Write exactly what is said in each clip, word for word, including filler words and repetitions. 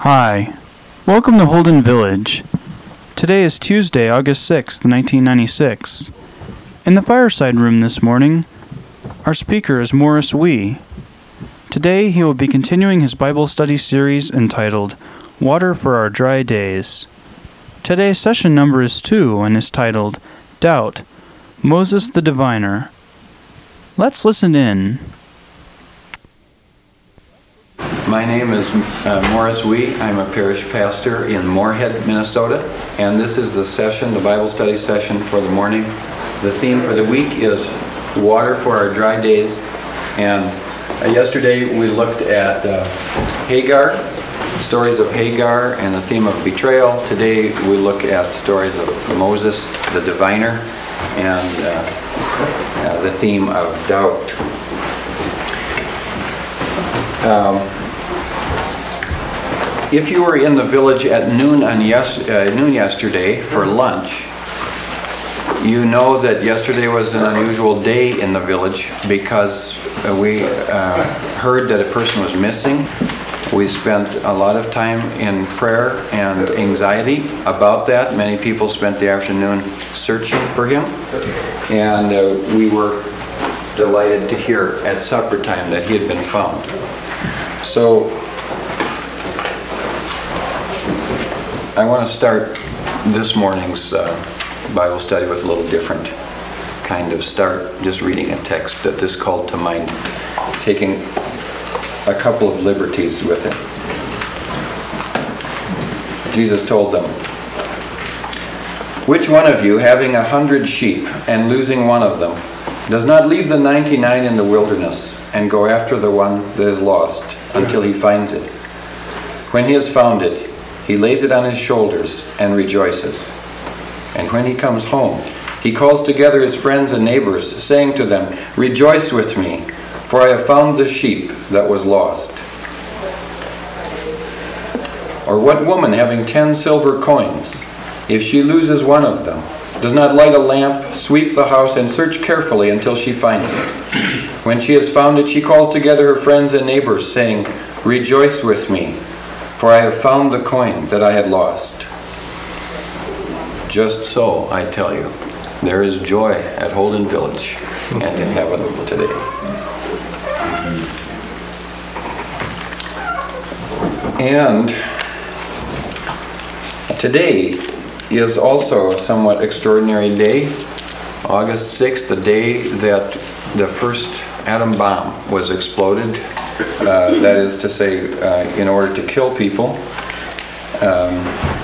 Hi, welcome to Holden Village. Today is Tuesday, August sixth, nineteen ninety-six. In the fireside room this morning, our speaker is Morris Wee. Today he will be continuing his Bible study series entitled Water for Our Dry Days. Today's session number is two and is titled Doubt, Moses the Diviner. Let's listen in. My name is uh, Morris Wee. I'm a parish pastor in Moorhead, Minnesota, and this is the session, the Bible study session for the morning. The theme for the week is Water for Our Dry Days, and uh, yesterday we looked at uh, Hagar, stories of Hagar and the theme of betrayal. Today we look at stories of Moses, the diviner, and uh, uh, the theme of doubt. Um, If you were in the village at noon on yes, uh, noon yesterday for lunch, you know that yesterday was an unusual day in the village because uh, we uh, heard that a person was missing. We spent a lot of time in prayer and anxiety about that. Many people spent the afternoon searching for him, and uh, we were delighted to hear at supper time that he had been found. So I want to start this morning's uh, Bible study with a little different kind of start, just reading a text that this called to mind, taking a couple of liberties with it. Jesus told them, "Which one of you, having a hundred sheep and losing one of them, does not leave the ninety-nine in the wilderness and go after the one that is lost until he finds it? When he has found it, he lays it on his shoulders and rejoices. And when he comes home, he calls together his friends and neighbors, saying to them, 'Rejoice with me, for I have found the sheep that was lost.' Or what woman, having ten silver coins, if she loses one of them, does not light a lamp, sweep the house, and search carefully until she finds it? When she has found it, she calls together her friends and neighbors, saying, 'Rejoice with me, for I have found the coin that I had lost.' Just so, I tell you, there is joy at Holden Village and in heaven today." And today is also a somewhat extraordinary day, August sixth, the day that the first atom bomb was exploded. Uh, that is to say, uh, in order to kill people. Um,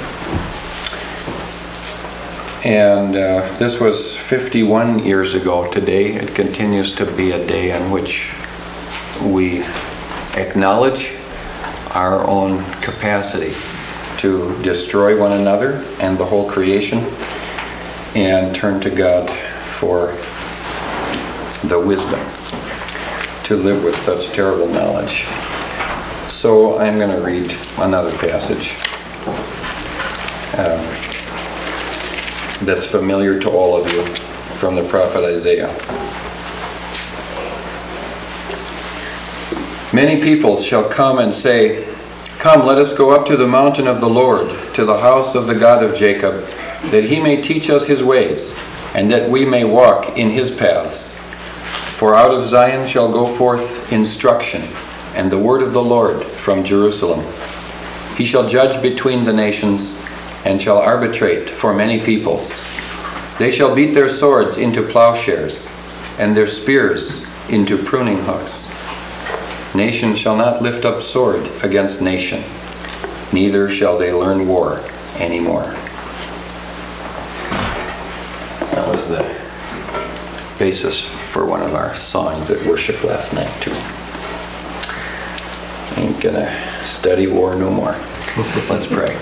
and uh, this was fifty-one years ago today. It continues to be a day on which we acknowledge our own capacity to destroy one another and the whole creation and turn to God for the wisdom to live with such terrible knowledge. So I'm going to read another passage um, that's familiar to all of you from the prophet Isaiah. "Many people shall come and say, 'Come, let us go up to the mountain of the Lord, to the house of the God of Jacob, that he may teach us his ways, and that we may walk in his paths. For out of Zion shall go forth instruction, and the word of the Lord from Jerusalem. He shall judge between the nations, and shall arbitrate for many peoples. They shall beat their swords into plowshares, and their spears into pruning hooks. Nation shall not lift up sword against nation, neither shall they learn war anymore.'" That was the basis for one of our songs at worship last night too. Ain't gonna study war no more. Let's pray.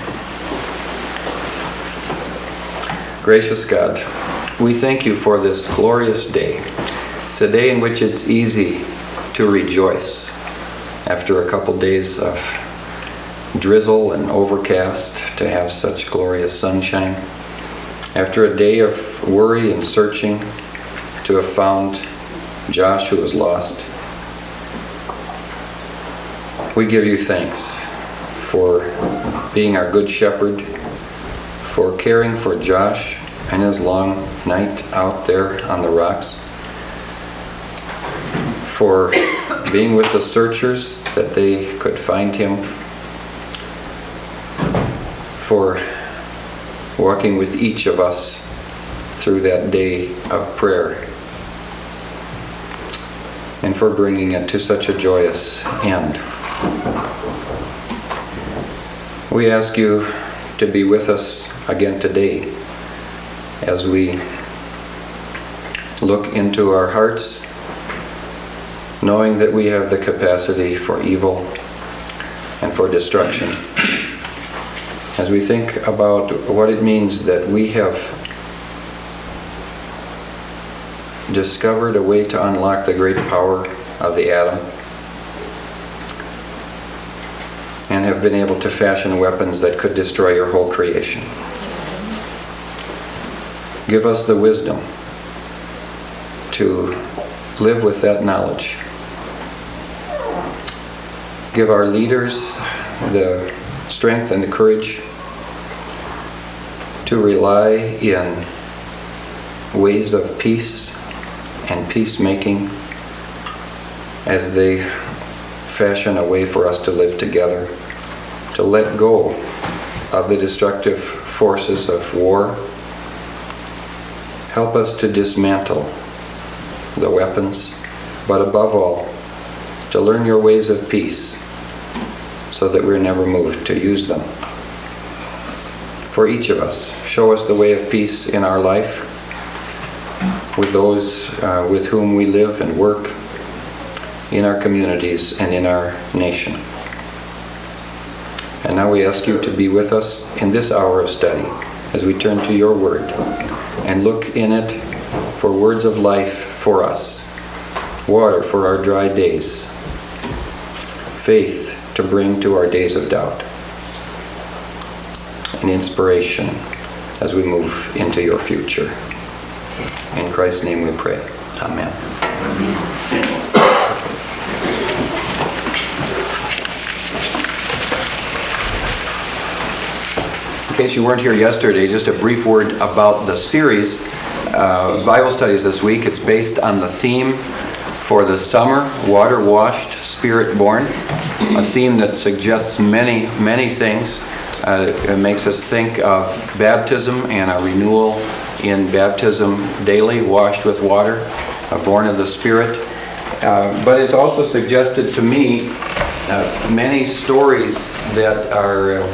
Gracious God, we thank you for this glorious day. It's a day in which it's easy to rejoice after a couple days of drizzle and overcast, to have such glorious sunshine. After a day of worry and searching, to have found Josh who was lost. We give you thanks for being our good shepherd, for caring for Josh and his long night out there on the rocks, for being with the searchers that they could find him, for walking with each of us through that day of prayer, and for bringing it to such a joyous end. We ask you to be with us again today as we look into our hearts, knowing that we have the capacity for evil and for destruction. As we think about what it means that we have discovered a way to unlock the great power of the atom and have been able to fashion weapons that could destroy your whole creation. Give us the wisdom to live with that knowledge. Give our leaders the strength and the courage to rely in ways of peace and peacemaking as they fashion a way for us to live together, to let go of the destructive forces of war. Help us to dismantle the weapons, but above all, to learn your ways of peace so that we're never moved to use them. For each of us, show us the way of peace in our life, with those uh, with whom we live and work, in our communities and in our nation. And now we ask you to be with us in this hour of study as we turn to your word and look in it for words of life for us, water for our dry days, faith to bring to our days of doubt, and inspiration as we move into your future. In Christ's name we pray. Amen. In case you weren't here yesterday, just a brief word about the series, uh, Bible studies this week. It's based on the theme for the summer, water-washed, spirit-born, a theme that suggests many, many things. Uh, it makes us think of baptism and a renewal in baptism daily, washed with water, uh, born of the Spirit. Uh, but it's also suggested to me uh, many stories that are uh,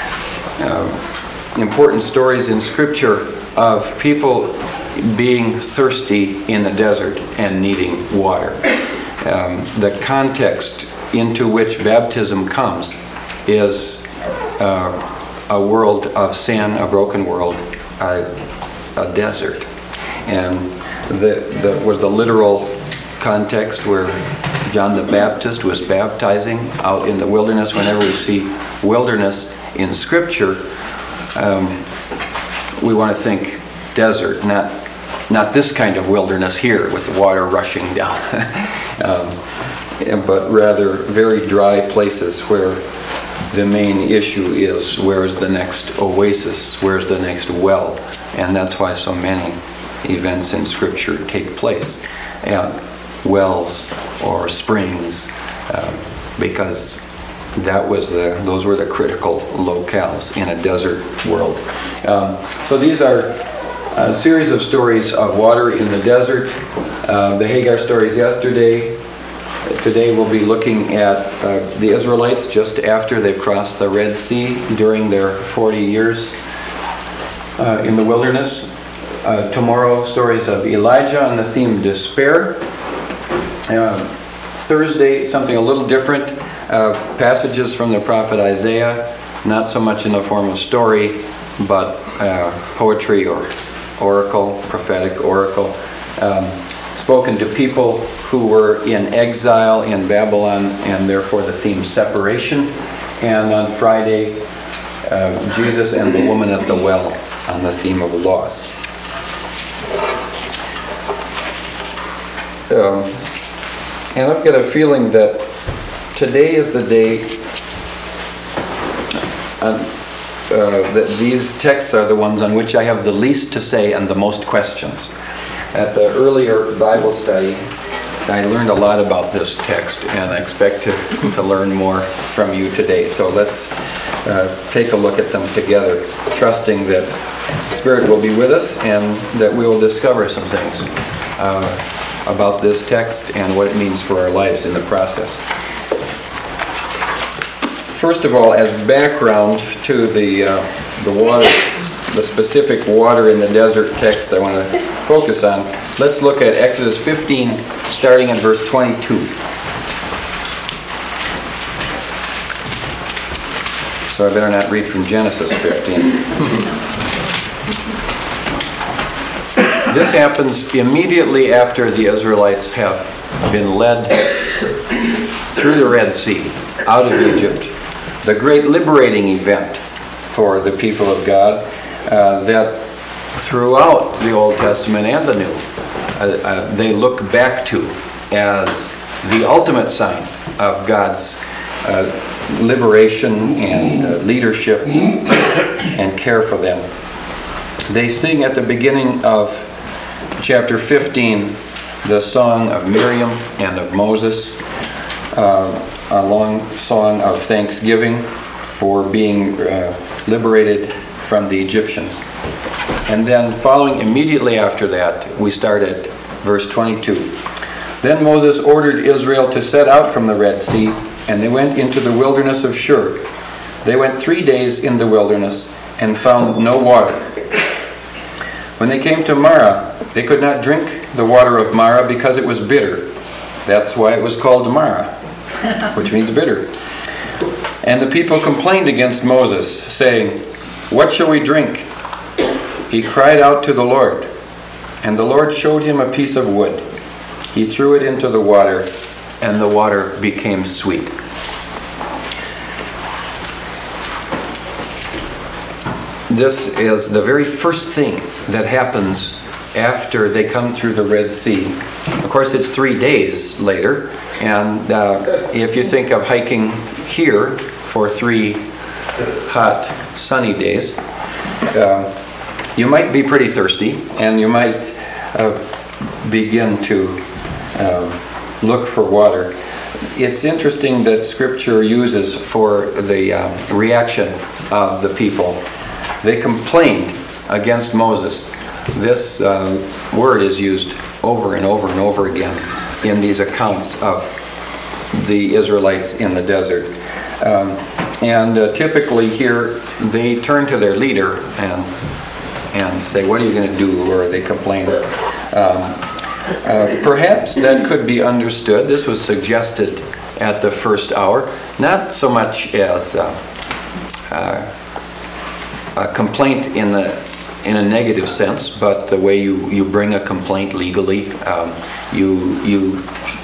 uh, important stories in Scripture of people being thirsty in the desert and needing water. Um, the context into which baptism comes is uh, a world of sin, a broken world, a, a desert. And the, the was the literal context where John the Baptist was baptizing out in the wilderness. Whenever we see wilderness in Scripture, um, we want to think desert, not not this kind of wilderness here with the water rushing down, um, but rather very dry places where the main issue is, where is the next oasis, where's the next well? And that's why so many events in Scripture take place at wells or springs, uh, because that was the those were the critical locales in a desert world. Um, so these are a series of stories of water in the desert. Uh, the Hagar stories yesterday. Today we'll be looking at uh, the Israelites just after they've crossed the Red Sea during their forty years uh, in the wilderness. Uh, tomorrow, stories of Elijah on the theme despair. Uh, Thursday, something a little different. Uh, passages from the prophet Isaiah, not so much in the form of story, but uh, poetry or oracle, prophetic oracle, um, spoken to people who were in exile in Babylon, and therefore the theme separation. And on Friday, uh, Jesus and the woman at the well on the theme of loss. Um, and I've got a feeling that today is the day uh, uh, that these texts are the ones on which I have the least to say and the most questions. At the earlier Bible study, I learned a lot about this text, and I expect to, to learn more from you today. So let's uh, take a look at them together, trusting that the Spirit will be with us and that we will discover some things uh, about this text and what it means for our lives in the process. First of all, as background to the uh, the water, the specific water in the desert text I want to focus on, let's look at Exodus fifteen, starting in verse twenty-two. So I better not read from Genesis fifteen. This happens immediately after the Israelites have been led through the Red Sea, out of Egypt, the great liberating event for the people of God uh, that throughout the Old Testament and the New, uh, uh, they look back to as the ultimate sign of God's uh, liberation and uh, leadership and care for them. They sing at the beginning of chapter fifteen the song of Miriam and of Moses, uh, a long song of thanksgiving for being uh, liberated from the Egyptians. And then following immediately after that, we start at verse twenty-two. Then Moses ordered Israel to set out from the Red Sea, and they went into the wilderness of Shur. They went three days in the wilderness and found no water. When they came to Marah, they could not drink the water of Marah because it was bitter. That's why it was called Marah, which means bitter. And the people complained against Moses, saying, "What shall we drink?" He cried out to the Lord, and the Lord showed him a piece of wood. He threw it into the water, and the water became sweet. This is the very first thing that happens after they come through the Red Sea. Of course, it's three days later, and uh, if you think of hiking here for three hot, sunny days, uh, you might be pretty thirsty, and you might uh, begin to uh, look for water. It's interesting that Scripture uses for the uh, reaction of the people. They complained against Moses. This uh, word is used over and over and over again in these accounts of the Israelites in the desert. Um, and uh, typically here they turn to their leader and and say, "What are you going to do?" Or they complain. Um, uh, perhaps that could be understood. This was suggested at the first hour, not so much as uh, uh, a complaint in the in a negative sense, but the way you, you bring a complaint legally, um, you you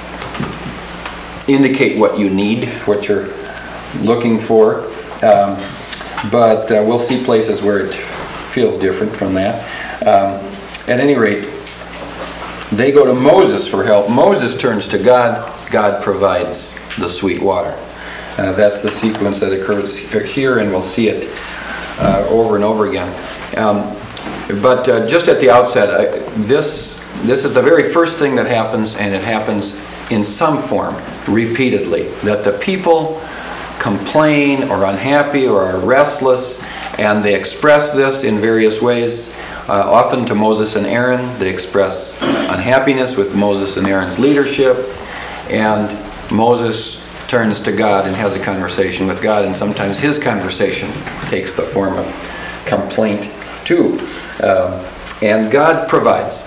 indicate what you need, what you're looking for. Um, but uh, we'll see places where it feels different from that. Um, at any rate, they go to Moses for help. Moses turns to God. God provides the sweet water. Uh, that's the sequence that occurs here, and we'll see it uh, over and over again. Um, but uh, just at the outset, I, this this is the very first thing that happens, and it happens in some form repeatedly, that the people complain or unhappy or are restless, and they express this in various ways. Uh, often to Moses and Aaron, they express unhappiness with Moses and Aaron's leadership, and Moses turns to God and has a conversation with God, and sometimes his conversation takes the form of complaint too. Um, and God provides.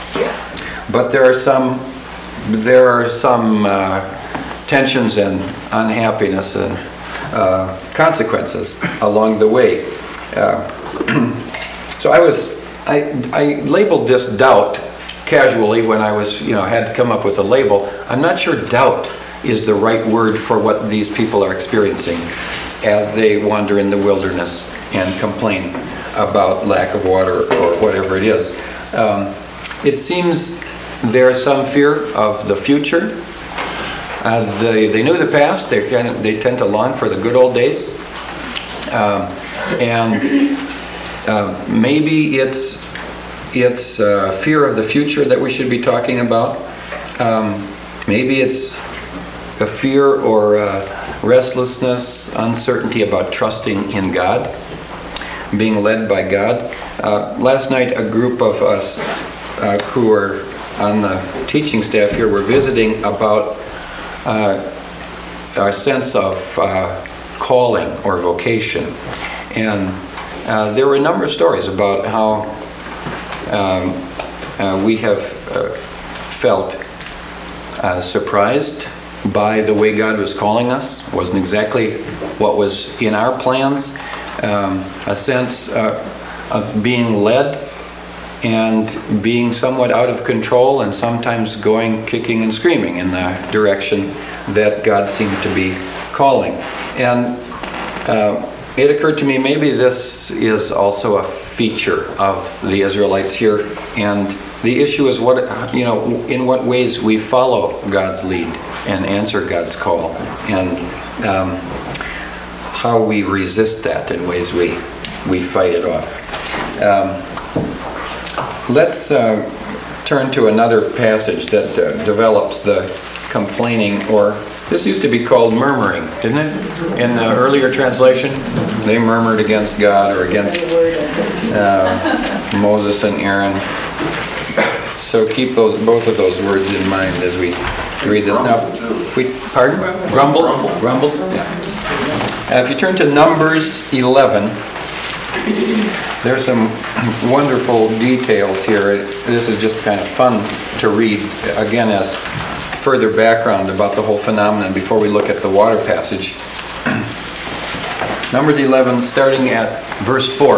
But there are some there are some uh, tensions and unhappiness and uh, consequences along the way. Uh, so I was I, I labeled this doubt casually when I was, you know, had to come up with a label. I'm not sure doubt is the right word for what these people are experiencing as they wander in the wilderness and complain about lack of water or whatever it is. Um, it seems there's some fear of the future. Uh, they, they knew the past. They, kind of, they tend to long for the good old days. Um, and uh, maybe it's it's uh, fear of the future that we should be talking about. Um, maybe it's a fear or uh, restlessness, uncertainty about trusting in God, being led by God. Uh, last night, a group of us uh, who are on the teaching staff here were visiting about uh, our sense of uh, calling or vocation. And uh, there were a number of stories about how um, uh, we have uh, felt uh, surprised by the way God was calling us. It wasn't exactly what was in our plans. Um, a sense uh, of being led and being somewhat out of control, and sometimes going kicking and screaming in the direction that God seemed to be calling. And uh, it occurred to me, maybe this is also a feature of the Israelites here, and the issue is what, you know, in what ways we follow God's lead and answer God's call, and um, how we resist that in ways we we fight it off. Um, let's uh, turn to another passage that uh, develops the complaining, or this used to be called murmuring, didn't it? In the earlier translation, they murmured against God or against uh, Moses and Aaron. So keep those both of those words in mind as we read this. Now, if we pardon, grumble, grumble. Yeah. Uh, if you turn to Numbers eleven, there's some wonderful details here. This is just kind of fun to read, again, as further background about the whole phenomenon before we look at the water passage. Numbers eleven, starting at verse four.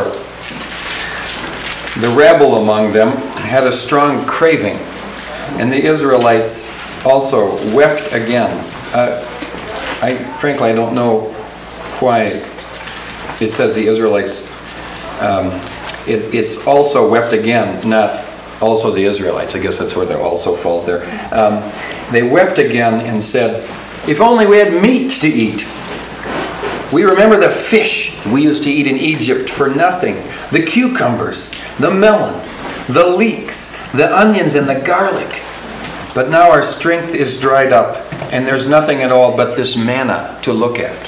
The rabble among them had a strong craving, and the Israelites also wept again. Uh, I frankly, I don't know why it says the Israelites. Um, it, it's also wept again, not also the Israelites. I guess that's where the also falls there. Um, they wept again and said, "If only we had meat to eat. We remember the fish we used to eat in Egypt for nothing, the cucumbers, the melons, the leeks, the onions, and the garlic. But now our strength is dried up, and there's nothing at all but this manna to look at."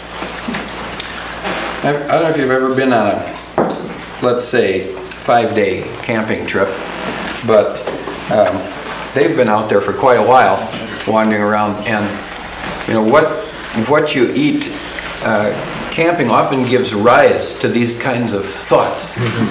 I don't know if you've ever been on a, let's say, five-day camping trip, but um, they've been out there for quite a while, wandering around, and you know what what you eat uh, camping often gives rise to these kinds of thoughts.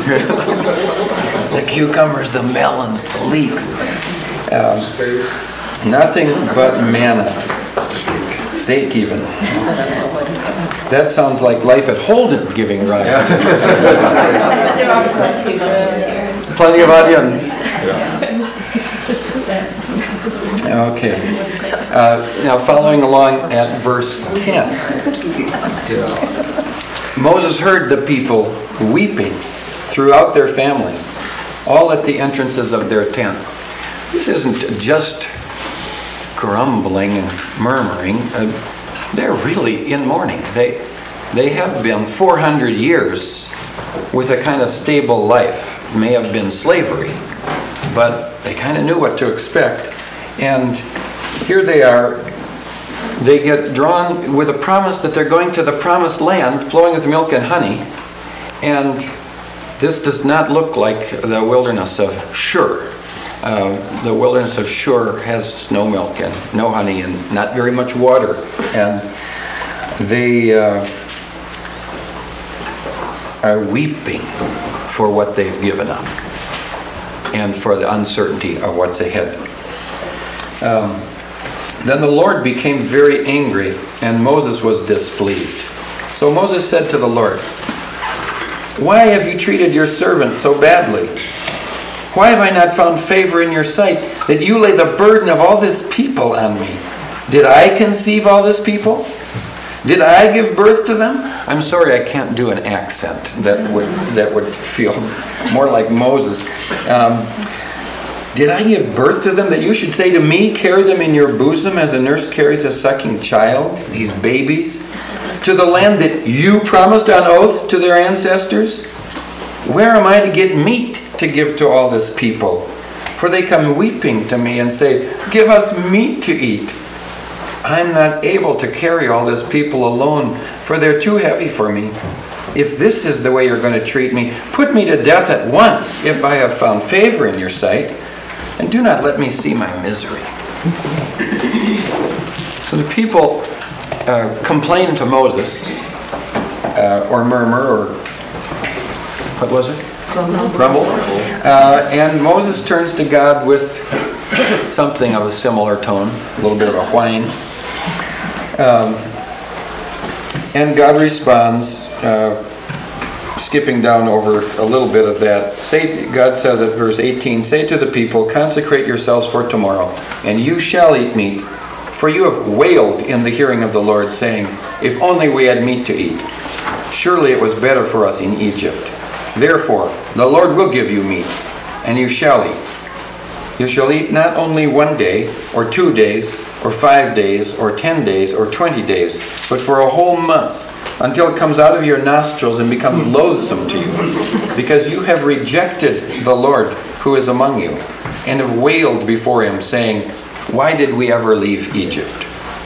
The cucumbers, the melons, the leeks, um, nothing but manna, steak even. That sounds like life at Holden giving rise. But there are plenty of onions here. Plenty of onions. Okay. Uh, now, following along at verse ten. Moses heard the people weeping throughout their families, all at the entrances of their tents. This isn't just grumbling and murmuring. Uh, they're really in mourning. They, they have been four hundred years with a kind of stable life. It may have been slavery, but they kind of knew what to expect. And here they are. They get drawn with a promise that they're going to the promised land flowing with milk and honey. And this does not look like the wilderness of Shur. Uh, the wilderness of Shur has no milk and no honey and not very much water. And they uh, are weeping for what they've given up and for the uncertainty of what's ahead. Um, Then the Lord became very angry, and Moses was displeased. So Moses said to the Lord, "Why have you treated your servant so badly? Why have I not found favor in your sight that you lay the burden of all this people on me? Did I conceive all this people? Did I give birth to them?" I'm sorry, I can't do an accent that would that would feel more like Moses. Um, Did I give birth to them that you should say to me, carry them in your bosom as a nurse carries a sucking child, these babies? to the land that you promised on oath to their ancestors? Where am I to get meat to give to all this people? For they come weeping to me and say, give us meat to eat. I'm not able to carry all this people alone, for they're too heavy for me. If this is the way you're going to treat me, put me to death at once if I have found favor in your sight, and do not let me see my misery. So the people uh, complain to Moses, uh, or murmur, or what was it? Grumble. Grumble. Uh, and Moses turns to God with something of a similar tone, a little bit of a whine. Um, and God responds, uh, skipping down over a little bit of that. Say, God says at verse eighteen, say to the people, consecrate yourselves for tomorrow, and you shall eat meat. For you have wailed in the hearing of the Lord, saying, if only we had meat to eat. Surely it was better for us in Egypt. Therefore, the Lord will give you meat, and you shall eat. You shall eat not only one day, or two days, or five days, or ten days, or twenty days, but for a whole month, until it comes out of your nostrils and becomes loathsome to you, because you have rejected the Lord who is among you, and have wailed before him, saying, why did we ever leave Egypt?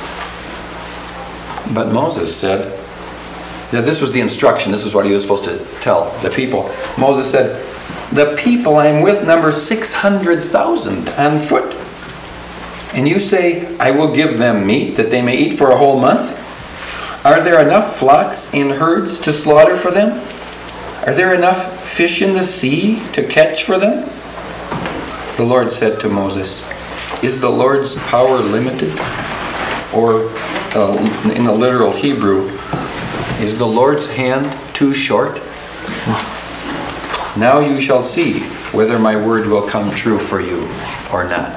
But Moses said, that this was the instruction, this is what he was supposed to tell the people. Moses said, the people I'm with number six hundred thousand on foot. And you say, I will give them meat that they may eat for a whole month? Are there enough flocks in herds to slaughter for them? Are there enough fish in the sea to catch for them? The Lord said to Moses, is the Lord's power limited? Or uh, in the literal Hebrew, is the Lord's hand too short? Now you shall see whether my word will come true for you or not.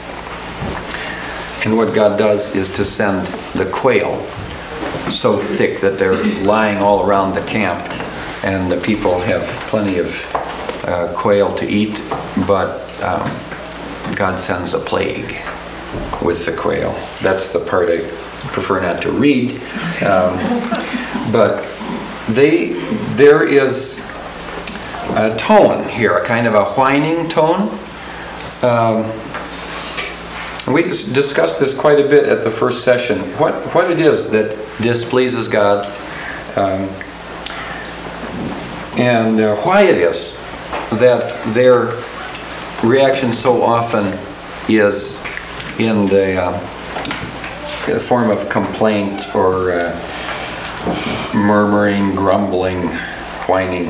And what God does is to send the quail so thick that they're lying all around the camp, and the people have plenty of uh, quail to eat, but um, God sends a plague with the quail. That's the part I prefer not to read. Um, but they, there is a tone here, a kind of a whining tone. Um, and we discussed this quite a bit at the first session. What what it is that displeases God, um, and uh, why it is that their reaction so often is in the uh, form of complaint or uh, murmuring, grumbling, whining.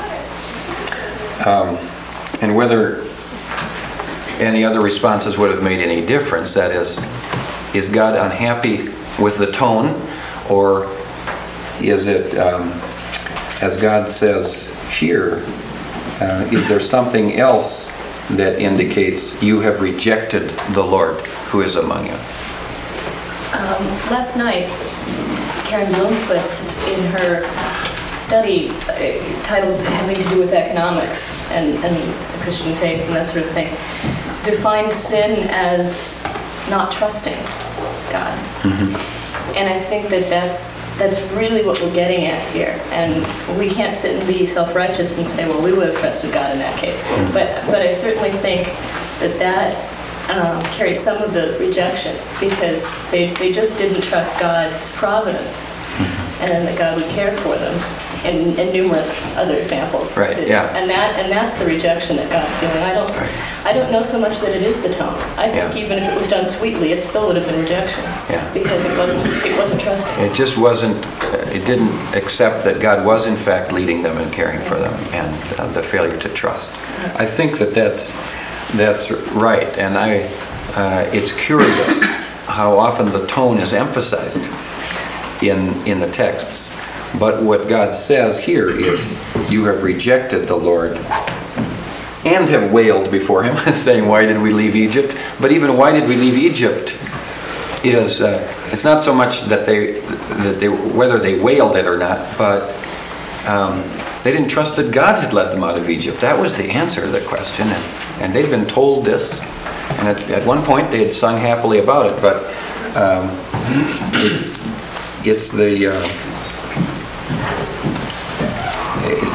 Um, and whether any other responses would have made any difference, that is, is God unhappy with the tone, or is it, um, as God says here, uh, is there something else that indicates you have rejected the Lord who is among you? Um, last night, Karen Bloomquist, in her study uh, titled having to do with economics and, and the Christian faith and that sort of thing, defined sin as not trusting God. Mm-hmm. And I think that that's, that's really what we're getting at here. And we can't sit and be self-righteous and say, well, we would have trusted God in that case. Mm-hmm. But, but I certainly think that that Um, carry some of the rejection, because they, they just didn't trust God's providence, mm-hmm. and that God would care for them, and, and numerous other examples. Right. Yeah. And that and that's the rejection that God's feeling. I don't right. I don't know so much that it is the tone. I think yeah. even if it was done sweetly, it still would have been rejection. Yeah. Because it wasn't it wasn't trusting. It just wasn't. It didn't accept that God was in fact leading them and caring for them, and uh, the failure to trust. I think that that's. That's right, and I. Uh, it's curious how often the tone is emphasized in in the texts, but what God says here is, "You have rejected the Lord, and have wailed before Him, saying, why did we leave Egypt?" But even why did we leave Egypt is uh, it's not so much that they that they whether they wailed it or not, but. Um, They didn't trust that God had led them out of Egypt. That was the answer to the question. And, and they'd been told this. And at, at one point they had sung happily about it. But um, it, it's the uh,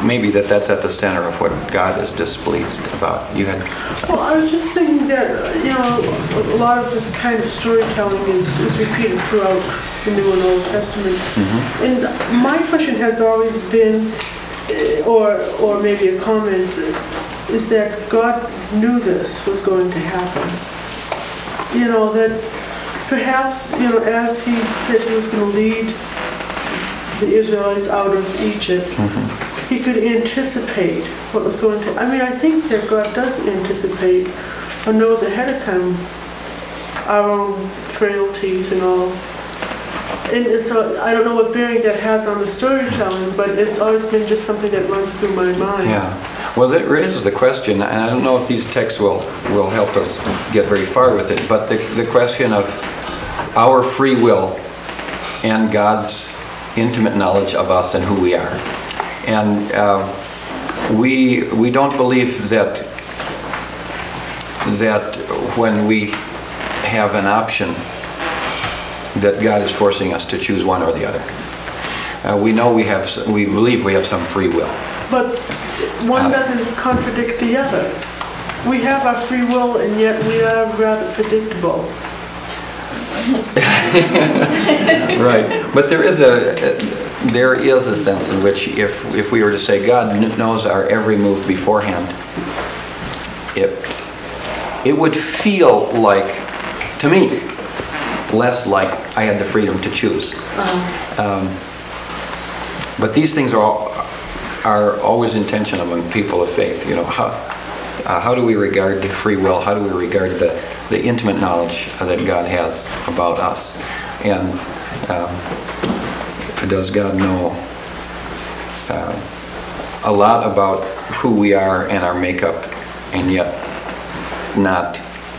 maybe that that's at the center of what God is displeased about. You had... Well, I was just thinking that, you know, a lot of this kind of storytelling is, is repeated throughout the New and Old Testament. Mm-hmm. And my question has always been, or or maybe a comment, is that God knew this was going to happen. You know, that perhaps, you know, as he said he was going to lead the Israelites out of Egypt, mm-hmm. he could anticipate what was going to... I mean, I think that God does anticipate or knows ahead of time our own frailties and all. And, and so I don't know what bearing that has on the storytelling, but it's always been just something that runs through my mind. Yeah. Well, that raises the question, and I don't know if these texts will, will help us get very far with it, but the, the question of our free will and God's intimate knowledge of us and who we are. And uh, we we don't believe that that when we have an option that God is forcing us to choose one or the other. Uh, we know we have, we believe we have some free will. But one uh, doesn't contradict the other. We have our free will, and yet we are rather predictable. Right, but there is a there is a sense in which if if we were to say God knows our every move beforehand, it it would feel like, to me, less like I had the freedom to choose. Uh-huh. Um, but these things are all, are always in tension among people of faith. You know, how uh, how do we regard the free will? How do we regard the the intimate knowledge that God has about us? And um, does God know uh, a lot about who we are and our makeup, and yet not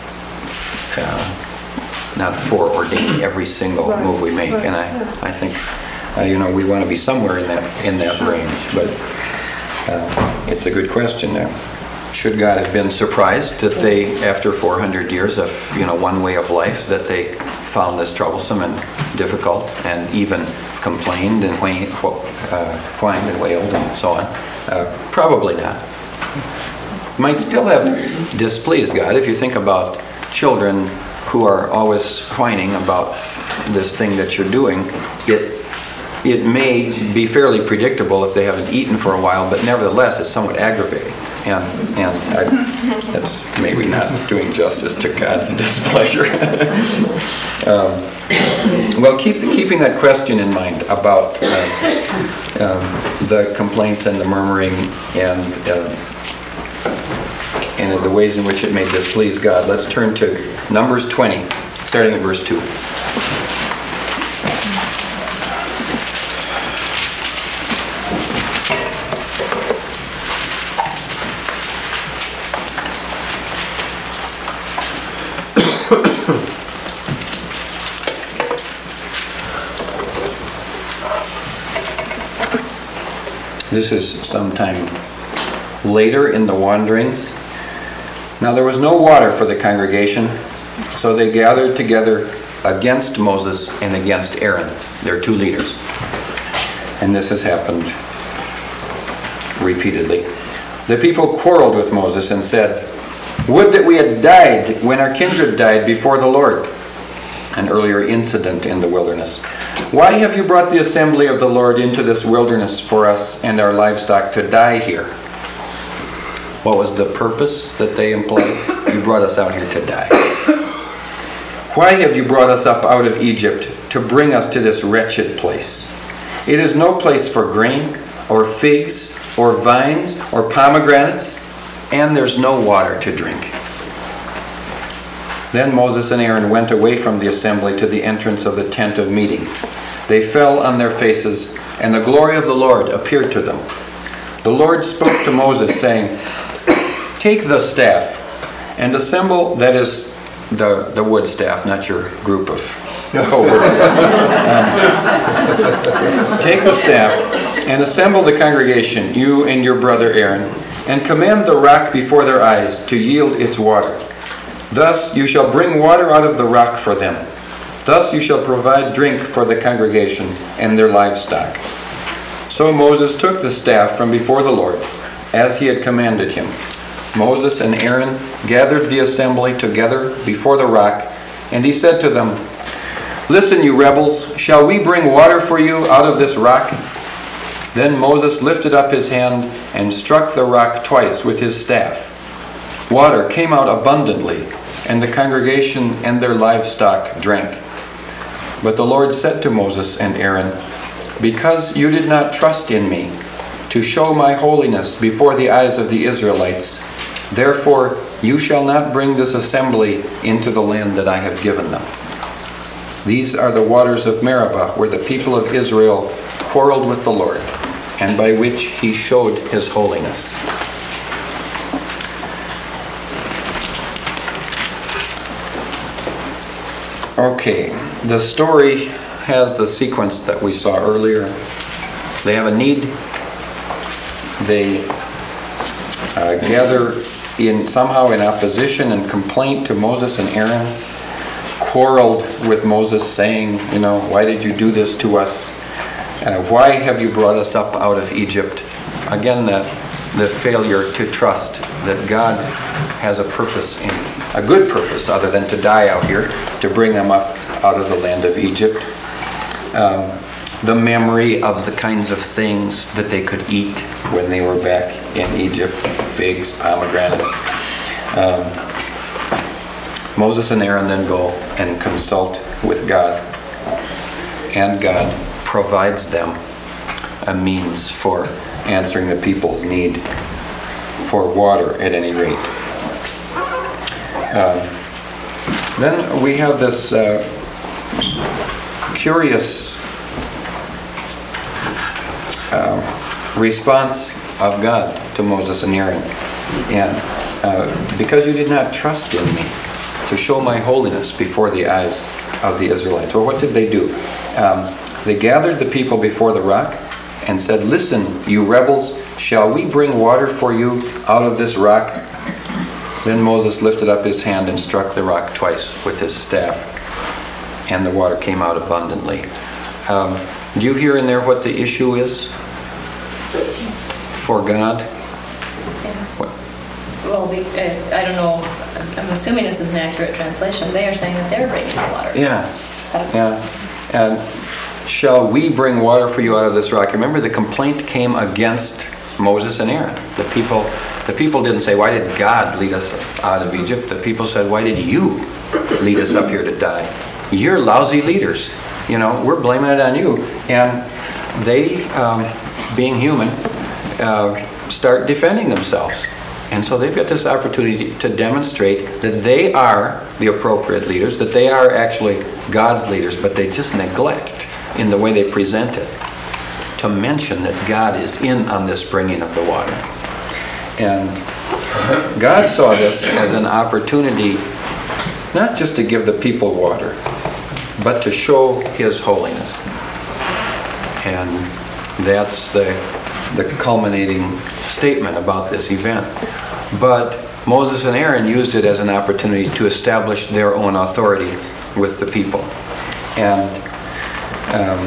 uh, not foreordaining every single right. move we make? Right. And I, I think uh, you know we want to be somewhere in that in that range, but uh, it's a good question there. Should God have been surprised that they, after four hundred years of, you know, one way of life, that they found this troublesome and difficult, and even complained and whined, uh, whined and wailed and so on? Uh, probably not. Might still have displeased God if you think about children who are always whining about this thing that you're doing. It it may be fairly predictable if they haven't eaten for a while, but nevertheless it's somewhat aggravating. And, and I, that's maybe not doing justice to God's displeasure. um, well, keep keeping that question in mind about uh, um, the complaints and the murmuring and uh, and the ways in which it may displease God. Let's turn to Numbers twenty, starting at verse two. This is sometime later in the wanderings. Now there was no water for the congregation, so they gathered together against Moses and against Aaron, their two leaders. And this has happened repeatedly. The people quarreled with Moses and said, "Would that we had died when our kindred died before the Lord." An earlier incident in the wilderness. "Why have you brought the assembly of the Lord into this wilderness for us and our livestock to die here?" What was the purpose that they implied? You brought us out here to die. "Why have you brought us up out of Egypt to bring us to this wretched place? It is no place for grain, or figs, or vines, or pomegranates, and there's no water to drink." Then Moses and Aaron went away from the assembly to the entrance of the tent of meeting. They fell on their faces, and the glory of the Lord appeared to them. The Lord spoke to Moses, saying, "Take the staff and assemble," that is the, the wood staff, not your group of co-workers. um, "Take the staff and assemble the congregation, you and your brother Aaron, and command the rock before their eyes to yield its water. Thus you shall bring water out of the rock for them. Thus you shall provide drink for the congregation and their livestock. So Moses took the staff from before the Lord, as he had commanded him. Moses and Aaron gathered the assembly together before the rock, and he said to them, "Listen, you rebels, shall we bring water for you out of this rock?" Then Moses lifted up his hand and struck the rock twice with his staff. Water came out abundantly, and the congregation and their livestock drank. But the Lord said to Moses and Aaron, "Because you did not trust in me to show my holiness before the eyes of the Israelites, therefore you shall not bring this assembly into the land that I have given them." These are the waters of Meribah, where the people of Israel quarreled with the Lord, and by which he showed his holiness. Okay, the story has the sequence that we saw earlier. They have a need. They uh, gather in somehow in opposition and complaint to Moses and Aaron, quarreled with Moses, saying, you know, "Why did you do this to us? Uh, why have you brought us up out of Egypt?" Again, the, the failure to trust that God has a purpose, in, a good purpose, other than to die out here, to bring them up out of the land of Egypt. Um, the memory of the kinds of things that they could eat when they were back in Egypt, figs, pomegranates. Um, Moses and Aaron then go and consult with God, and God provides them a means for answering the people's need for water, at any rate. Um, then we have this uh, curious uh, response of God to Moses and Aaron. And uh, because you did not trust in me to show my holiness before the eyes of the Israelites. Well, what did they do? Um, they gathered the people before the rock and said, "Listen, you rebels, shall we bring water for you out of this rock?" Then Moses lifted up his hand and struck the rock twice with his staff, and the water came out abundantly. Um, do you hear in there what the issue is for God? What? Well, we, uh, I don't know, I'm assuming this is an accurate translation. They are saying that they're bringing the water. Yeah, yeah. And shall we bring water for you out of this rock? Remember, the complaint came against Moses and Aaron. The people, the people didn't say, "Why did God lead us out of Egypt?" The people said, "Why did you lead us up here to die? You're lousy leaders. You know, we're blaming it on you." And they, um, being human, uh, start defending themselves. And so they've got this opportunity to demonstrate that they are the appropriate leaders, that they are actually God's leaders, but they just neglect in the way they present it to mention that God is in on this bringing of the water. And God saw this as an opportunity not just to give the people water, but to show his holiness. And that's the, the culminating statement about this event. But Moses and Aaron used it as an opportunity to establish their own authority with the people. And um,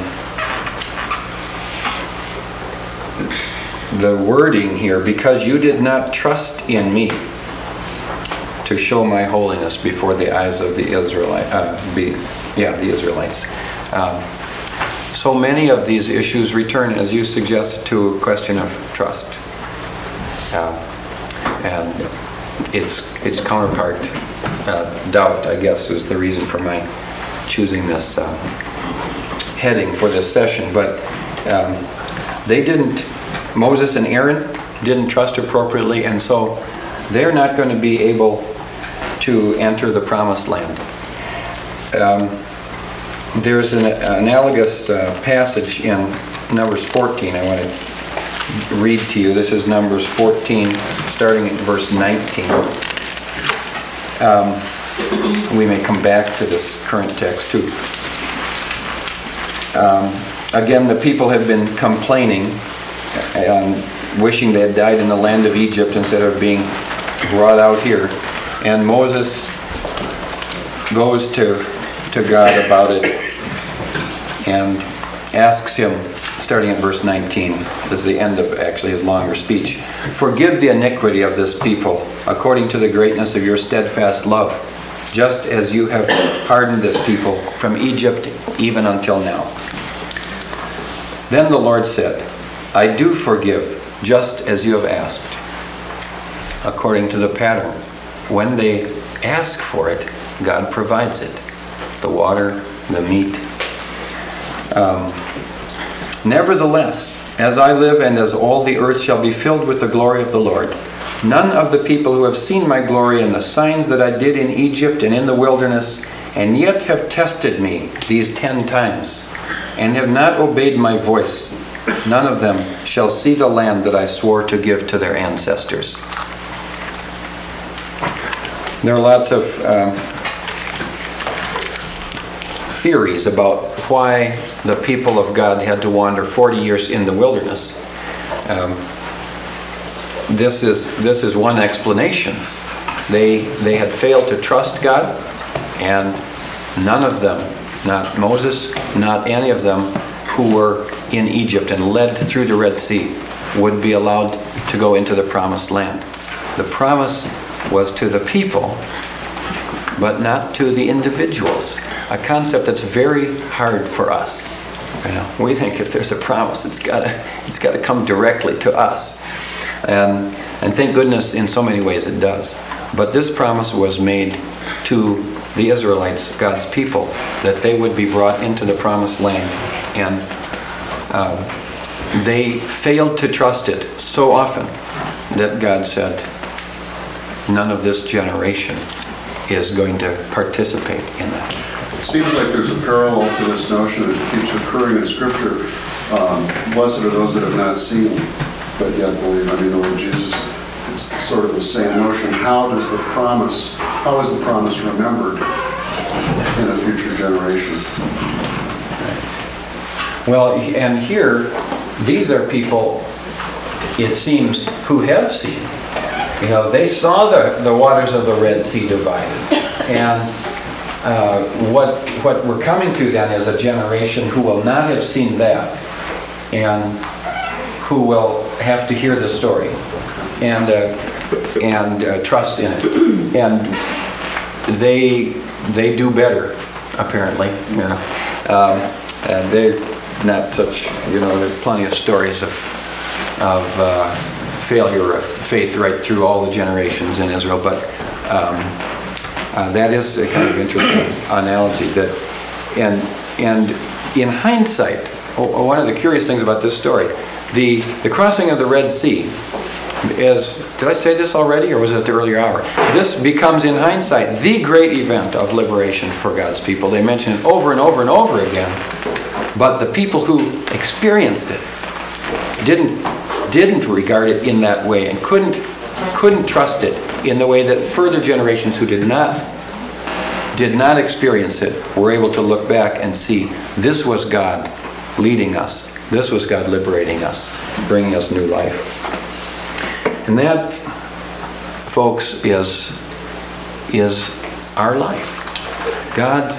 the wording here, "because you did not trust in me to show my holiness before the eyes of the Israelite, uh, be, yeah, the Israelites." Um, so many of these issues return, as you suggested, to a question of trust. Um, and its its counterpart, uh, doubt, I guess, was the reason for my choosing this uh, heading for this session. But um, they didn't, Moses and Aaron didn't trust appropriately, and so they're not going to be able to enter the promised land. Um, there's an analogous uh, passage in Numbers fourteen I want to read to you. This is Numbers fourteen, starting at verse nineteen. Um, we may come back to this current text too. Um, again, the people have been complaining and wishing they had died in the land of Egypt instead of being brought out here. And Moses goes to, to God about it and asks him starting at verse nineteen. This is the end of actually his longer speech. Forgive the iniquity of this people, according to the greatness of your steadfast love, just as you have pardoned this people from Egypt even until now. Then the Lord said, I do forgive, just as you have asked, according to the pattern. When they ask for it, God provides it. The water, the meat. Um, Nevertheless, as I live and as all the earth shall be filled with the glory of the Lord, none of the people who have seen my glory and the signs that I did in Egypt and in the wilderness, and yet have tested me these ten times, and have not obeyed my voice, none of them shall see the land that I swore to give to their ancestors. There are lots of um, theories about why the people of God had to wander forty years in the wilderness. Um, this is this is one explanation. They they had failed to trust God, and none of them, not Moses, not any of them who were in Egypt and led through the Red Sea, would be allowed to go into the promised land. The promise was to the people, but not to the individuals. A concept that's very hard for us. You know, we think if there's a promise, it's gotta it's gotta come directly to us, and and thank goodness in so many ways it does. But this promise was made to the Israelites, God's people, that they would be brought into the promised land, and um, they failed to trust it so often that God said, none of this generation is going to participate in that. It seems like there's a parallel to this notion that keeps occurring in Scripture. Um, blessed are those that have not seen, but yet believe. I mean, the Lord Jesus. It's sort of the same notion. How does the promise, how is the promise remembered in a future generation? Well, and here, these are people, it seems, who have seen. You know, they saw the, the waters of the Red Sea divided. And uh, what what we're coming to then is a generation who will not have seen that, and who will have to hear the story and uh, and uh, trust in it. And they they do better, apparently. You know, um, and they're not such. You know, there are plenty of stories of of uh, failure of faith right through all the generations in Israel, but. Um, Uh, that is a kind of interesting analogy. That, and and in hindsight, oh, one of the curious things about this story, the the crossing of the Red Sea, is, did I say this already, or was it at the earlier hour? This becomes, in hindsight, the great event of liberation for God's people. They mention it over and over and over again, but the people who experienced it didn't didn't regard it in that way, and couldn't couldn't trust it in the way that further generations who did not did not experience it were able to look back and see this was God leading us. This was God liberating us, bringing us new life. And that, folks, is is our life. God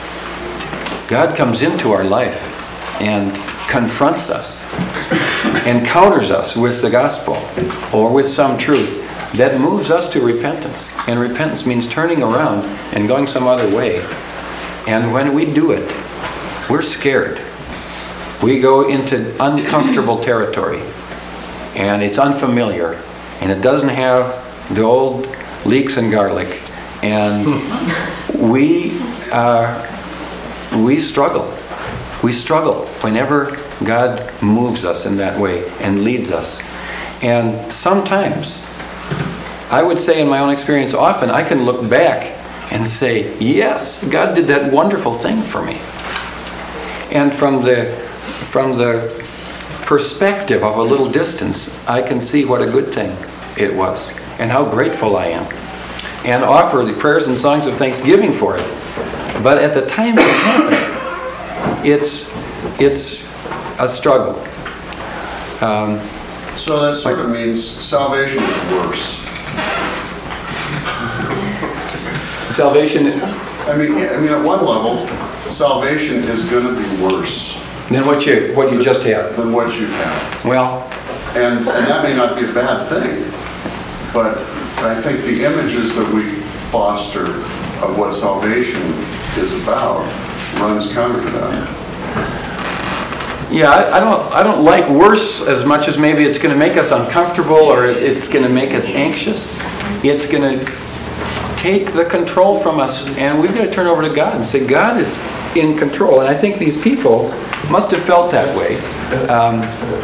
God comes into our life and confronts us, encounters us with the gospel or with some truth that moves us to repentance. And repentance means turning around and going some other way. And when we do it, we're scared. We go into uncomfortable territory. And it's unfamiliar. And it doesn't have the old leeks and garlic. And we uh, we struggle. We struggle whenever God moves us in that way and leads us. And sometimes, I would say in my own experience, often I can look back and say, yes, God did that wonderful thing for me. And from the from the perspective of a little distance, I can see what a good thing it was and how grateful I am, and offer the prayers and songs of thanksgiving for it. But at the time it's happening, it's it's a struggle. Um, so that sort of means salvation is worse. Salvation. I mean, I mean, at one level, salvation is going to be worse Than what you, what you just had. than what you have. Well, And, and that may not be a bad thing, but I think the images that we foster of what salvation is about runs counter to that. yeah, I, I don't, I don't like worse as much as maybe it's going to make us uncomfortable or it's going to make us anxious. It's going to take the control from us, and we've got to turn over to God and say, God is in control. And I think these people must have felt that way. Um,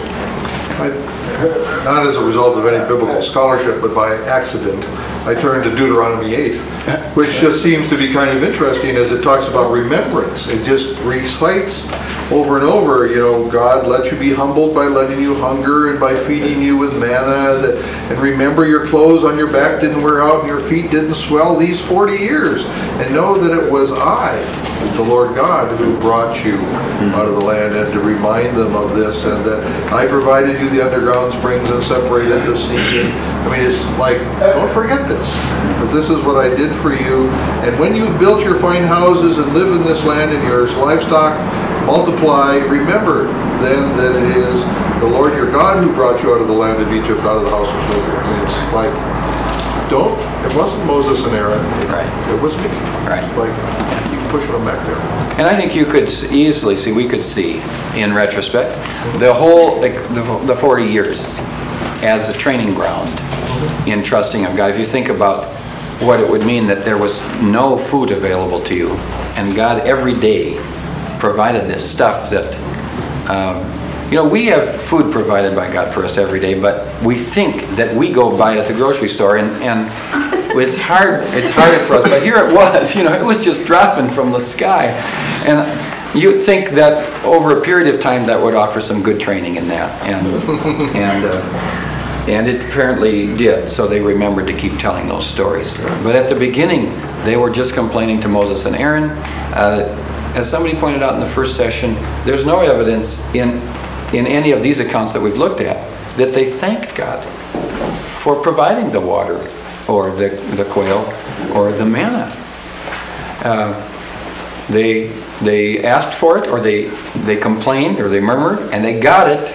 I- Not as a result of any biblical scholarship, but by accident, I turned to Deuteronomy eight, which just seems to be kind of interesting as it talks about remembrance. It just recites over and over, you know, God let you be humbled by letting you hunger and by feeding you with manna, that, and remember your clothes on your back didn't wear out and your feet didn't swell these forty years. And know that it was I, the Lord God, who brought you out of the land, and to remind them of this, and that I provided you the underground springs and separated the sea. And I mean, it's like, don't forget this, that this is what I did for you. And when you've built your fine houses and live in this land and your livestock multiply, remember then that it is the Lord your God who brought you out of the land of Egypt, out of the house of slavery. I mean, it's like, don't, it wasn't Moses and Aaron. Right. It was me. Right. Like, you pushing them back there. And I think you could s- easily see, we could see, in retrospect, the whole, like, the the forty years as a training ground in trusting of God. If you think about what it would mean that there was no food available to you, and God every day provided this stuff that, um, you know, we have food provided by God for us every day, but we think that we go buy it at the grocery store, and, and it's hard, it's harder for us, but here it was, you know, it was just dropping from the sky. And you'd think that over a period of time that would offer some good training in that, and, and, uh, and it apparently did, so they remembered to keep telling those stories. But at the beginning, they were just complaining to Moses and Aaron. Uh, as somebody pointed out in the first session, there's no evidence in, in any of these accounts that we've looked at that they thanked God for providing the water, or the, the quail, or the manna. Uh, they, they asked for it, or they, they complained, or they murmured, and they got it,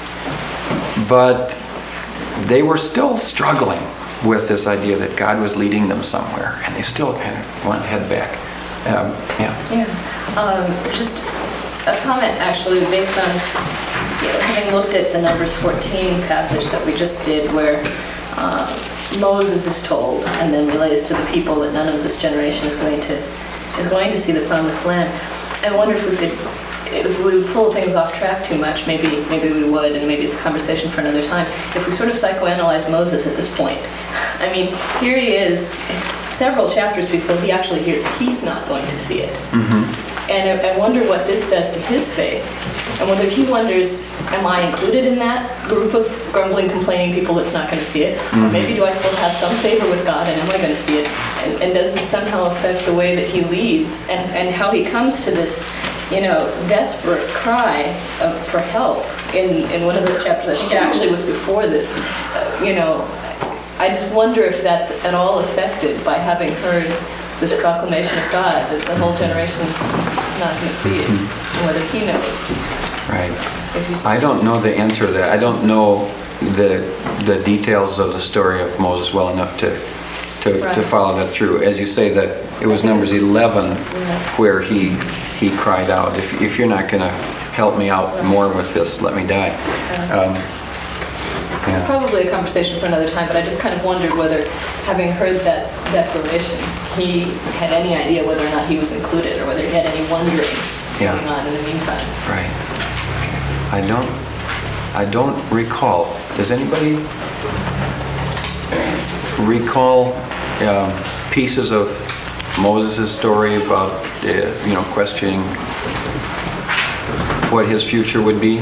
but they were still struggling with this idea that God was leading them somewhere, and they still kind of want to head back. Um, yeah. Yeah, um, just a comment actually based on, you know, having looked at the Numbers fourteen passage that we just did, where uh, Moses is told and then relays to the people that none of this generation is going to is going to see the promised land. I wonder if we could, if we pull things off track too much, maybe maybe we would, and maybe it's a conversation for another time. If we sort of psychoanalyze Moses at this point, I mean, here he is, several chapters before he actually hears he's not going to see it. Mm-hmm. And I, I wonder what this does to his faith, and whether he wonders, am I included in that group of grumbling, complaining people that's not going to see it? Mm-hmm. Or maybe do I still have some favor with God, and am I going to see it? And, and does this somehow affect the way that he leads, and, and how he comes to this, you know, desperate cry of, for help in, in one of those chapters? I think it actually was before this. Uh, you know, I just wonder if that's at all affected by having heard this proclamation of God that the whole generation is not going to see it, and whether he knows. Right. I don't know the answer to that. I don't know the the details of the story of Moses well enough to to, Right. to follow that through. As you say, that it was Numbers eleven Yeah. where he he cried out, if, if you're not going to help me out Right. more with this, let me die. Um, It's yeah. probably a conversation for another time, but I just kind of wondered whether, having heard that declaration, he had any idea whether or not he was included, or whether he had any wondering Yeah. going on in the meantime. Right. I don't, I don't recall. Does anybody recall um, pieces of Moses' story about, uh, you know, questioning what his future would be?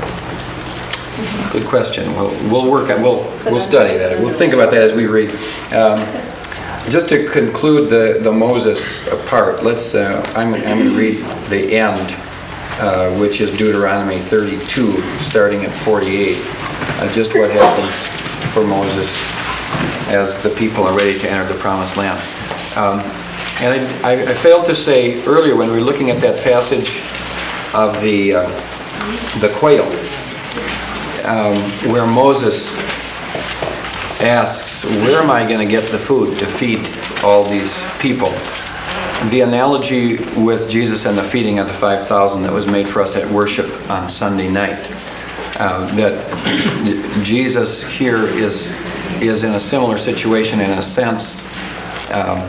Good question. We'll, we'll work on, we'll, we'll study that. We'll think about that as we read. Um, just to conclude the, the Moses part, let's, uh, I'm, I'm going to read the end, uh, which is Deuteronomy thirty-two, starting at forty-eight. Uh, just what happens for Moses as the people are ready to enter the promised land. Um, and I, I, I failed to say earlier when we were looking at that passage of the, uh, the quail, um, where Moses asks, where am I going to get the food to feed all these people? The analogy with Jesus and the feeding of the five thousand that was made for us at worship on Sunday night, uh, that Jesus here is, is in a similar situation in a sense. Um,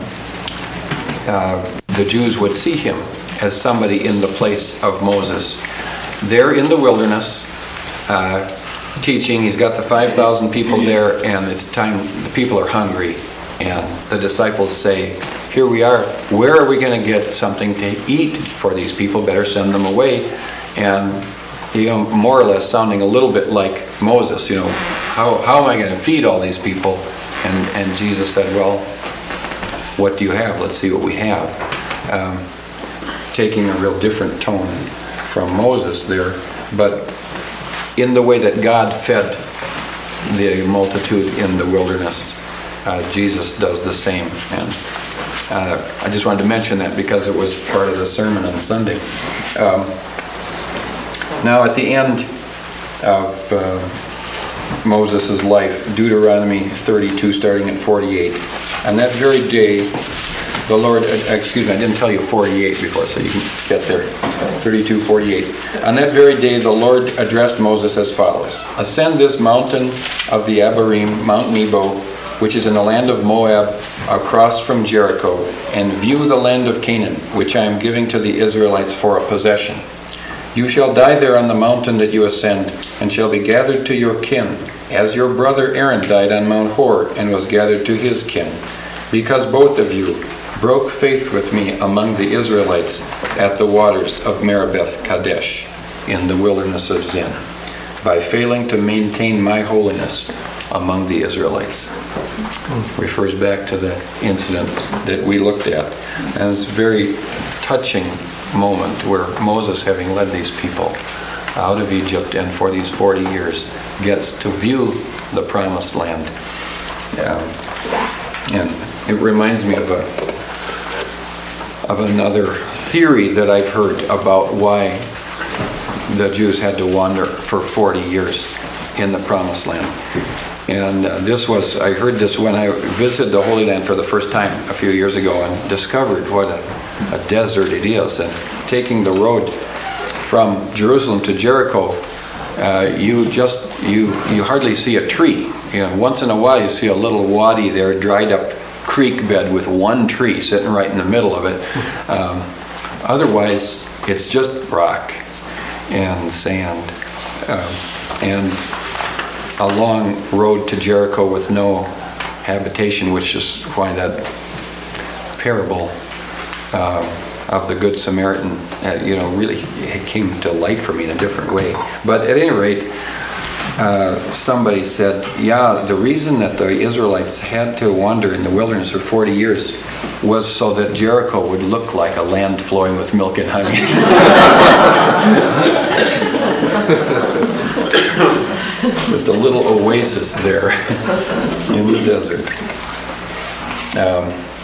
uh, the Jews would see him as somebody in the place of Moses. There in the wilderness, uh, teaching, he's got the five thousand people there, and it's time, the people are hungry, and the disciples say, here we are, where are we going to get something to eat for these people? Better send them away. And, you know, more or less sounding a little bit like Moses, you know, how, how am I going to feed all these people? And, and Jesus said, well, what do you have? Let's see what we have. Um, taking a real different tone from Moses there, but in the way that God fed the multitude in the wilderness, uh, Jesus does the same. And uh, I just wanted to mention that because it was part of the sermon on Sunday. Um, now at the end of uh, Moses' life, Deuteronomy thirty-two, starting at forty-eight, on that very day, the Lord, excuse me, I didn't tell you forty-eight before, so you can get there. thirty-two, forty-eight. On that very day, the Lord addressed Moses as follows. Ascend this mountain of the Abarim, Mount Nebo, which is in the land of Moab, across from Jericho, and view the land of Canaan, which I am giving to the Israelites for a possession. You shall die there on the mountain that you ascend, and shall be gathered to your kin, as your brother Aaron died on Mount Hor, and was gathered to his kin, because both of you broke faith with me among the Israelites at the waters of Meribeth Kadesh in the wilderness of Zin, by failing to maintain my holiness among the Israelites. Refers back to the incident that we looked at. And it's a very touching moment where Moses, having led these people out of Egypt and for these forty years, gets to view the promised land. Um, and it reminds me of a of another theory that I've heard about why the Jews had to wander for forty years in the Promised Land. And uh, this was, I heard this when I visited the Holy Land for the first time a few years ago and discovered what a, a desert it is. And taking the road from Jerusalem to Jericho, uh, you just, you, you hardly see a tree. You know, once in a while you see a little wadi there, dried up creek bed with one tree sitting right in the middle of it. Um, otherwise, it's just rock and sand. Um, and a long road to Jericho with no habitation, which is why that parable um, of the Good Samaritan, uh, you know, really it came to light for me in a different way. But at any rate, Uh, somebody said, yeah, the reason that the Israelites had to wander in the wilderness for forty years was so that Jericho would look like a land flowing with milk and honey. Just a little oasis there in the desert. Um,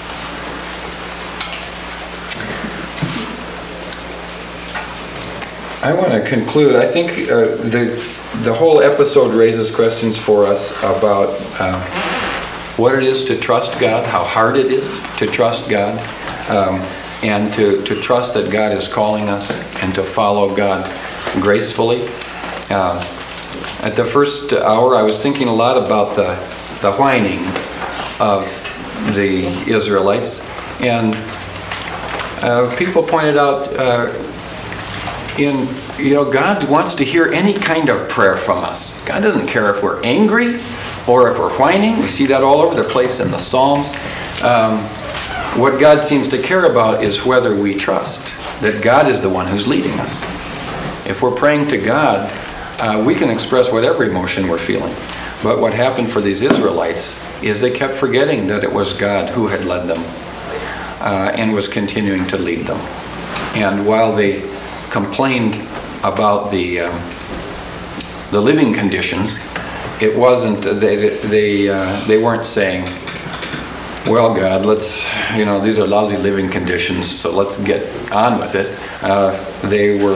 I want to conclude. I think uh, the the whole episode raises questions for us about uh, what it is to trust God, how hard it is to trust God, um, and to, to trust that God is calling us and to follow God gracefully. Uh, at the first hour, I was thinking a lot about the, the whining of the Israelites, and uh, people pointed out uh, in You know, God wants to hear any kind of prayer from us. God doesn't care if we're angry or if we're whining. We see that all over the place in the Psalms. Um, what God seems to care about is whether we trust that God is the one who's leading us. If we're praying to God, uh, we can express whatever emotion we're feeling. But what happened for these Israelites is they kept forgetting that it was God who had led them uh, and was continuing to lead them. And while they complained about the um, the living conditions, it wasn't they they uh, they weren't saying, well, God, let's, you know, these are lousy living conditions, so let's get on with it. Uh, they were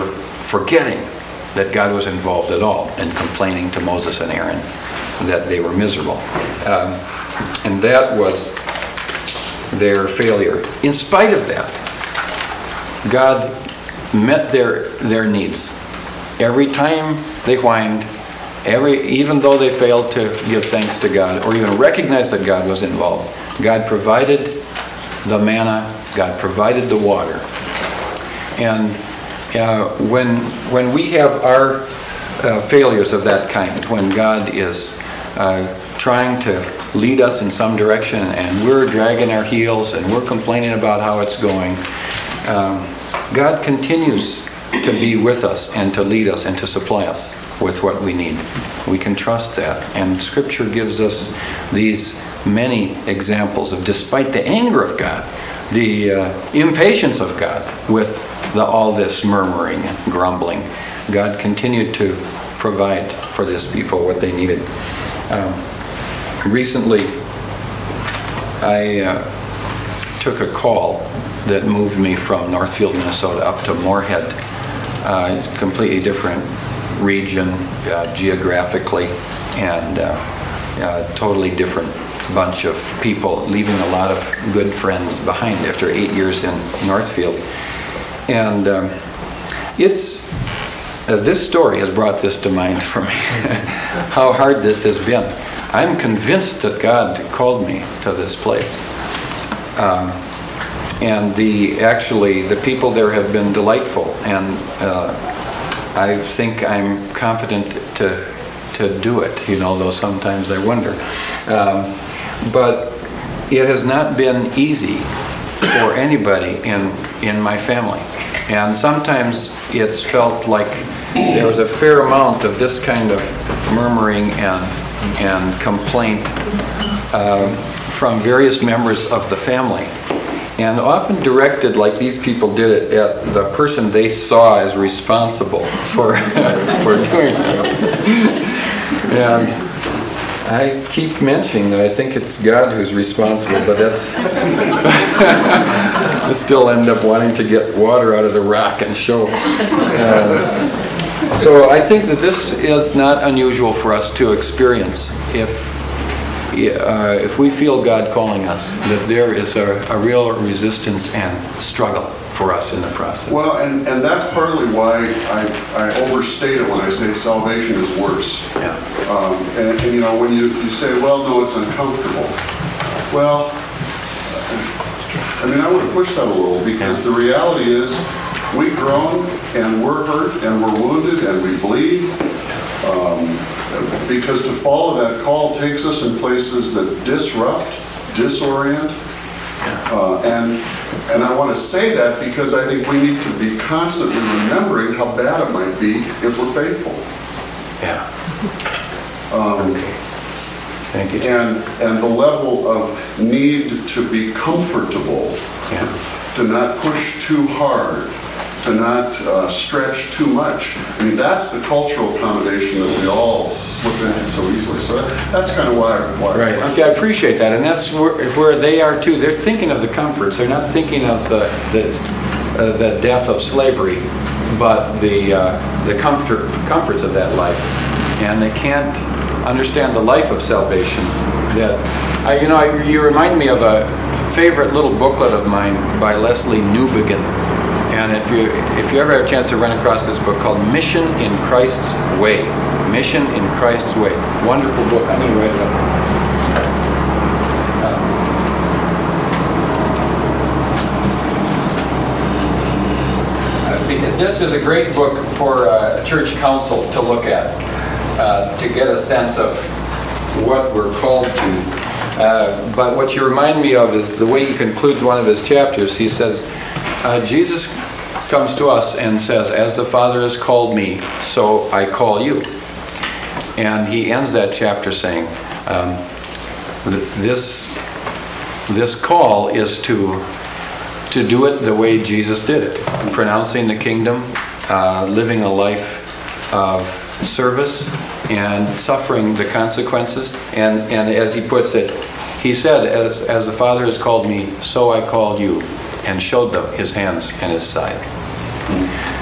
forgetting that God was involved at all and complaining to Moses and Aaron that they were miserable. Um, and that was their failure. In spite of that, God met their their needs. Every time they whined, every even though they failed to give thanks to God or even recognize that God was involved, God provided the manna, God provided the water. And uh, when when we have our uh, failures of that kind, when God is uh, trying to lead us in some direction and we're dragging our heels and we're complaining about how it's going, um, God continues to be with us and to lead us and to supply us with what we need. We can trust that. And Scripture gives us these many examples of, despite the anger of God, the uh, impatience of God with the, all this murmuring and grumbling, God continued to provide for this people what they needed. Um, recently, I uh, took a call that moved me from Northfield, Minnesota up to Moorhead, uh, completely different region uh, geographically, and uh, uh, totally different bunch of people, leaving a lot of good friends behind after eight years in Northfield. And um, it's uh, this story has brought this to mind for me, how hard this has been. I'm convinced that God called me to this place. Um, and the actually, the people there have been delightful, and uh, I think I'm confident to to do it, you know, though sometimes I wonder. Um, but it has not been easy for anybody in, in my family. And sometimes it's felt like there was a fair amount of this kind of murmuring and, and complaint uh, from various members of the family. And often directed, like these people did it, at the person they saw as responsible for for doing this. And I keep mentioning that I think it's God who's responsible, but that's I still end up wanting to get water out of the rock and show. Uh, so I think that this is not unusual for us to experience if. Uh, if we feel God calling us, that there is a, a real resistance and struggle for us in the process. Well, and, and that's partly why I, I overstate it when I say salvation is worse. Yeah. Um, and, and, you know, when you, you say, well, no, it's uncomfortable. Well, I mean, I would have pushed that a little, because yeah. the reality is we groan and we're hurt and we're wounded and we bleed. Um, because to follow that call takes us in places that disrupt, disorient, uh, and and I want to say that because I think we need to be constantly remembering how bad it might be if we're faithful. Yeah. Um, okay. Thank you. And and the level of need to be comfortable, yeah. to not push too hard, to not uh, stretch too much. I mean, that's the cultural accommodation that we all slip into so easily. So that, that's kind of why I why Right. Okay, I appreciate that. And that's where, where they are too. They're thinking of the comforts. They're not thinking of the the, uh, the death of slavery, but the uh, the comfort comforts of that life. And they can't understand the life of salvation. That I, you know, I, you remind me of a favorite little booklet of mine by Leslie Newbigin. And if you if you ever have a chance to run across this book called Mission in Christ's Way, Mission in Christ's Way, wonderful book. I'm going to write it up. Uh, this is a great book for uh, a church council to look at, uh, to get a sense of what we're called to. Uh, but what you remind me of is the way he concludes one of his chapters. He says, uh, Jesus comes to us and says, as the Father has called me, so I call you. And he ends that chapter saying, um, this, this call is to, to do it the way Jesus did it, pronouncing the kingdom, uh, living a life of service, and suffering the consequences. And, and as he puts it, he said, as, as the Father has called me, so I call you, and showed them his hands and his side.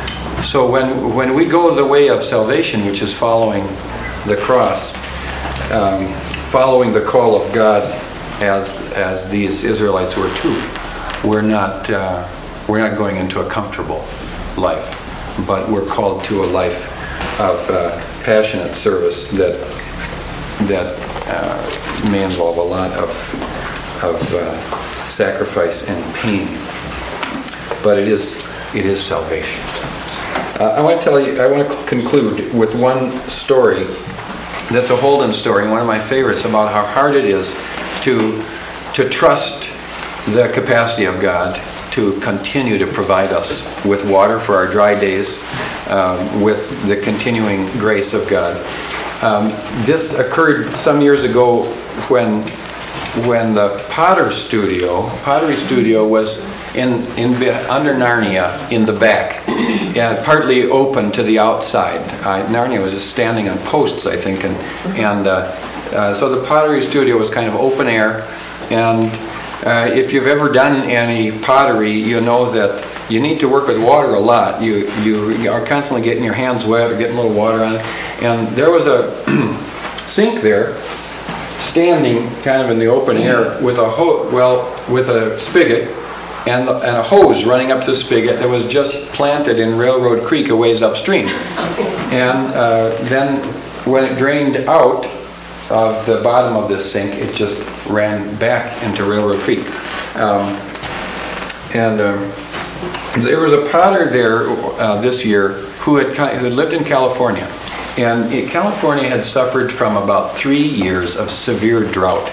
So when, when we go the way of salvation, which is following the cross, um, following the call of God as, as these Israelites were too, we're not, uh, we're not going into a comfortable life, but we're called to a life of uh, passionate service that, that uh, may involve a lot of, of uh, sacrifice and pain. But it is, it is salvation. Uh, I want to tell you, I want to conclude with one story that's a Holden story, one of my favorites, about how hard it is to, to trust the capacity of God to continue to provide us with water for our dry days, um, with the continuing grace of God. Um, this occurred some years ago when, when the Potter Studio, Pottery Studio was in, in under Narnia in the back, yeah, partly open to the outside. Uh, Narnia was just standing on posts, I think, and, and uh, uh, so the Pottery Studio was kind of open air. And uh, if you've ever done any pottery, you know that you need to work with water a lot. You, you are constantly getting your hands wet or getting a little water on it. And there was a sink there, standing kind of in the open air with a ho well, with a spigot and, the, and a hose running up to the spigot that was just planted in Railroad Creek a ways upstream. And uh, then when it drained out of the bottom of this sink, it just ran back into Railroad Creek. Um, and um, there was a potter there uh, this year who had, who had lived in California. And it, California had suffered from about three years of severe drought,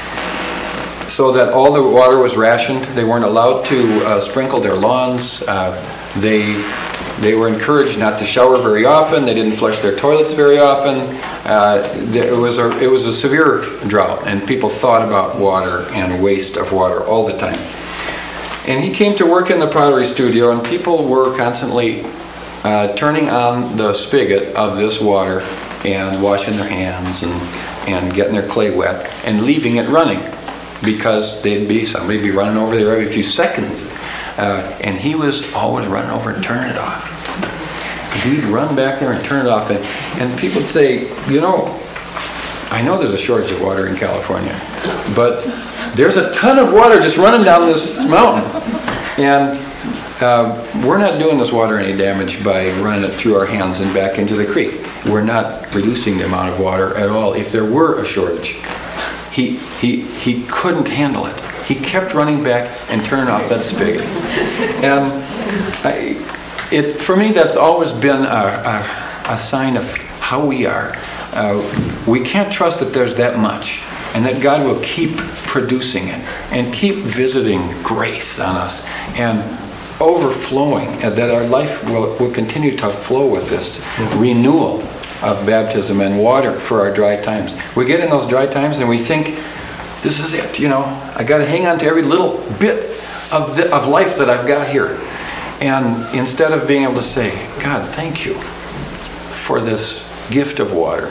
so that all the water was rationed. They weren't allowed to uh, sprinkle their lawns. Uh, they, they were encouraged not to shower very often. They didn't flush their toilets very often. Uh, it, was a, it was a severe drought, and people thought about water and waste of water all the time. And he came to work in the Pottery Studio, and people were constantly uh, turning on the spigot of this water and washing their hands and, and getting their clay wet and leaving it running, because they'd be somebody be running over there every few seconds. Uh, and he was always running over and turning it off. He'd run back there and turn it off. And, and people would say, you know, I know there's a shortage of water in California, but there's a ton of water just running down this mountain. And uh, we're not doing this water any damage by running it through our hands and back into the creek. We're not reducing the amount of water at all. If there were a shortage, he, he, he couldn't handle it. He kept running back and turning off that spigot. And I, it, for me, that's always been a, a, a sign of how we are. Uh, we can't trust that there's that much, and that God will keep producing it and keep visiting grace on us and overflowing, and that our life will, will continue to flow with this renewal of baptism and water for our dry times. We get in those dry times and we think, this is it, you know, I got to hang on to every little bit of, the, of life that I've got here. And instead of being able to say, God, thank you for this gift of water.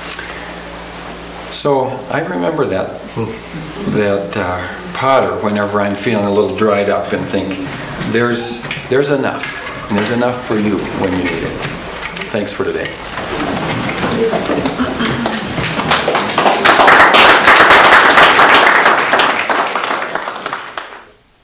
So I remember that, that uh, potter whenever I'm feeling a little dried up and think, there's, there's enough. And there's enough for you when you need it. Thanks for today.